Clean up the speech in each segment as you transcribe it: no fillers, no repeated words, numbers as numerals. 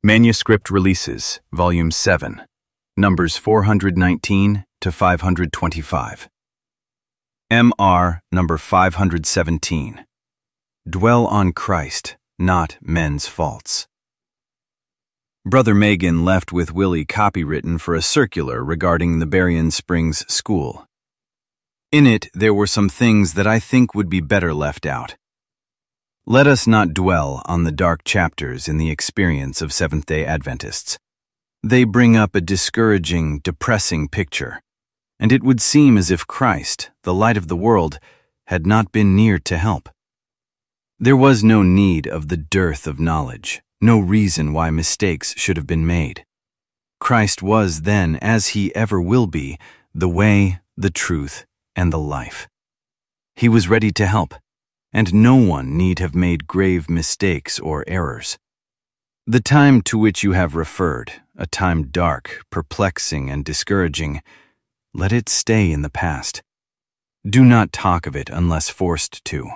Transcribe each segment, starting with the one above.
Manuscript Releases, Volume 7, Numbers 419 to 525. MR Number 517. Dwell on Christ, not men's faults. Brother Megan left with Willie copywritten for a circular regarding the Berrien Springs School. In it, there were some things that I think would be better left out. Let us not dwell on the dark chapters in the experience of Seventh-day Adventists. They bring up a discouraging, depressing picture, and it would seem as if Christ, the light of the world, had not been near to help. There was no need of the dearth of knowledge, no reason why mistakes should have been made. Christ was then, as he ever will be, the way, the truth, and the life. He was ready to help, and no one need have made grave mistakes or errors. The time to which you have referred, a time dark, perplexing, and discouraging, let it stay in the past. Do not talk of it unless forced to.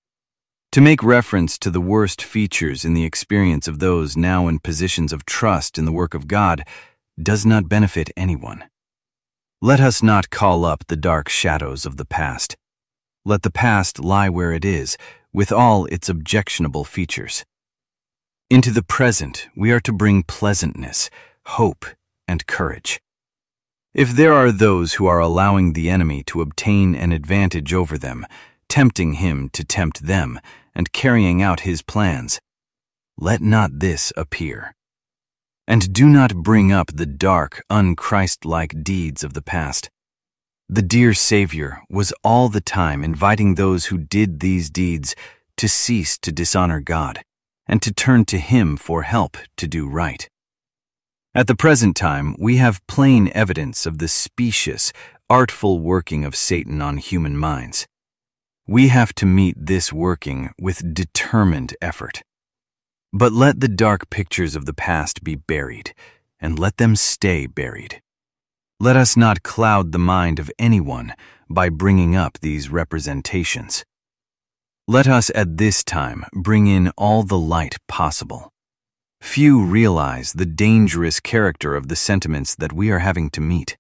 To make reference to the worst features in the experience of those now in positions of trust in the work of God does not benefit anyone. Let us not call up the dark shadows of the past. Let the past lie where it is, with all its objectionable features. Into the present, we are to bring pleasantness, hope, and courage. If there are those who are allowing the enemy to obtain an advantage over them, tempting him to tempt them, and carrying out his plans, let not this appear. And do not bring up the dark, un-Christ-like deeds of the past. The dear Savior was all the time inviting those who did these deeds to cease to dishonor God and to turn to Him for help to do right. At the present time, we have plain evidence of the specious, artful working of Satan on human minds. We have to meet this working with determined effort. But let the dark pictures of the past be buried, and let them stay buried. Let us not cloud the mind of anyone by bringing up these representations. Let us at this time bring in all the light possible. Few realize the dangerous character of the sentiments that we are having to meet.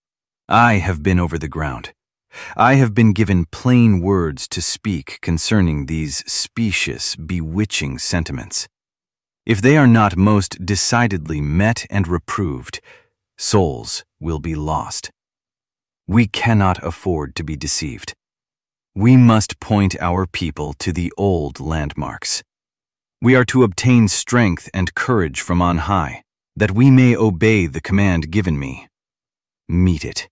I have been over the ground. I have been given plain words to speak concerning these specious, bewitching sentiments. If they are not most decidedly met and reproved, souls will be lost. We cannot afford to be deceived. We must point our people to the old landmarks. We are to obtain strength and courage from on high, that we may obey the command given me. Meet it.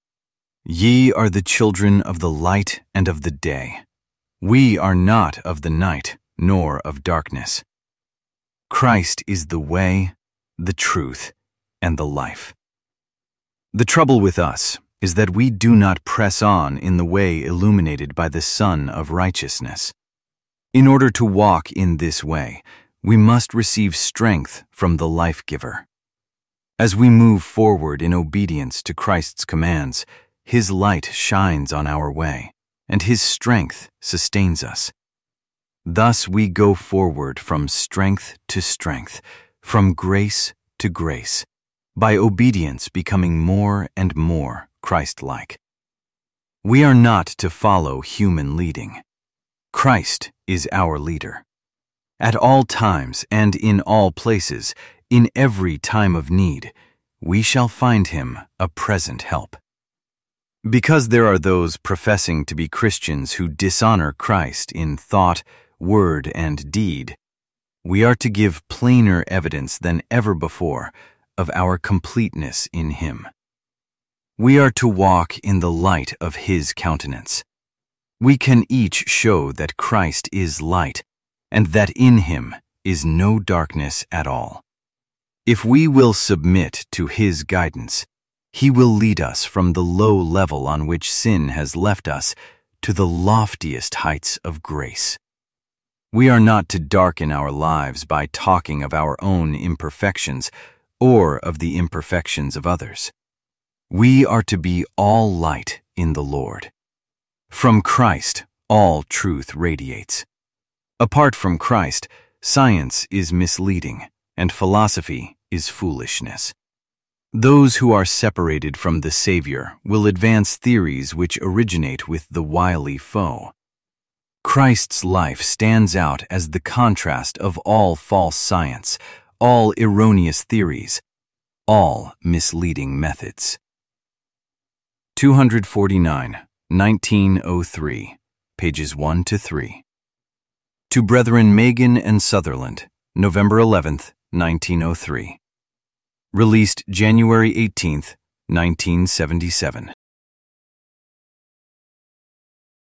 Ye are the children of the light and of the day. We are not of the night, nor of darkness. Christ is the way, the truth, and the life. The trouble with us is that we do not press on in the way illuminated by the Sun of Righteousness. In order to walk in this way, we must receive strength from the Life-Giver. As we move forward in obedience to Christ's commands, His light shines on our way, and His strength sustains us. Thus we go forward from strength to strength, from grace to grace, by obedience becoming more and more Christ-like. We are not to follow human leading. Christ is our leader. At all times and in all places, in every time of need, we shall find Him a present help. Because there are those professing to be Christians who dishonor Christ in thought, word, and deed, we are to give plainer evidence than ever before of our completeness in Him. We are to walk in the light of His countenance. We can each show that Christ is light, and that in Him is no darkness at all. If we will submit to His guidance, He will lead us from the low level on which sin has left us to the loftiest heights of grace. We are not to darken our lives by talking of our own imperfections or of the imperfections of others. We are to be all light in the Lord. From Christ, all truth radiates. Apart from Christ, science is misleading, and philosophy is foolishness. Those who are separated from the Savior will advance theories which originate with the wily foe. Christ's life stands out as the contrast of all false science, all erroneous theories, all misleading methods. 249, 1903, pages 1 to 3. To Brethren Megan and Sutherland, November 11th, 1903. Released January 18th, 1977.